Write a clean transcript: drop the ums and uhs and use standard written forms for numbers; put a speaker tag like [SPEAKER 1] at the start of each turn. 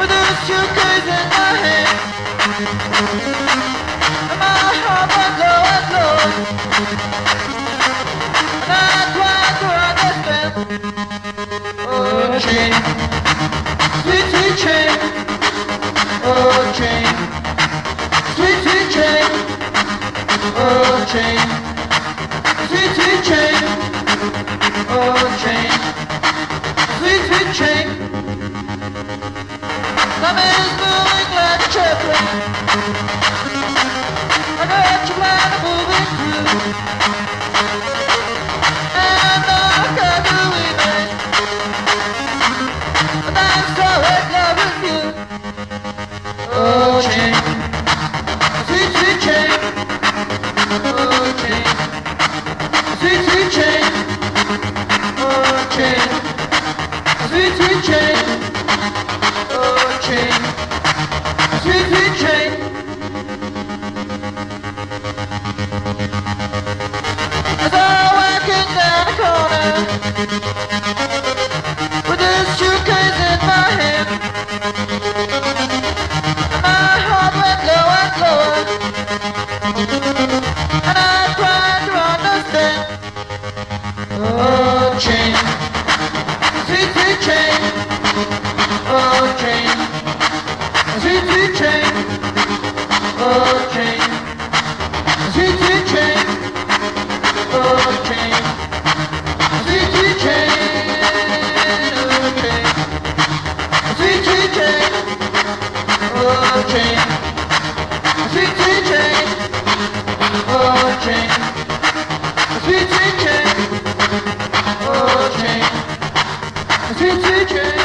[SPEAKER 1] with a suitcase in my hand, and my heart went low and low, and I tried to understand. Oh, chain, sweet, sweet chain. Oh, chain, sweet, sweet chain. Oh, chain, sweet, sweet chain. Oh, chain, sweet, sweet chain. Time is moving like a chaplain. I got your plan of moving through, and I can't believe it, and I'm so in love with you. Oh, chain, sweet, sweet chain. Oh, chain, sweet, sweet chain. Oh, chain, sweet, sweet chain. Oh, chain, sweet, sweet chain. As I'm walking down the corner with this suitcase in my hand, my heart went low and lower, and I tried to understand. Oh, chain, sweet, sweet chain. Oh, chain, sweet, sweet chain. Oh, chain, sweet, sweet chain. Oh, chain, sweet, sweet chain. Oh, chain, sweet, sweet chain. Oh, chain, sweet, sweet chain. Oh, chain, sweet, sweet chain. Oh, chain, sweet, sweet chain.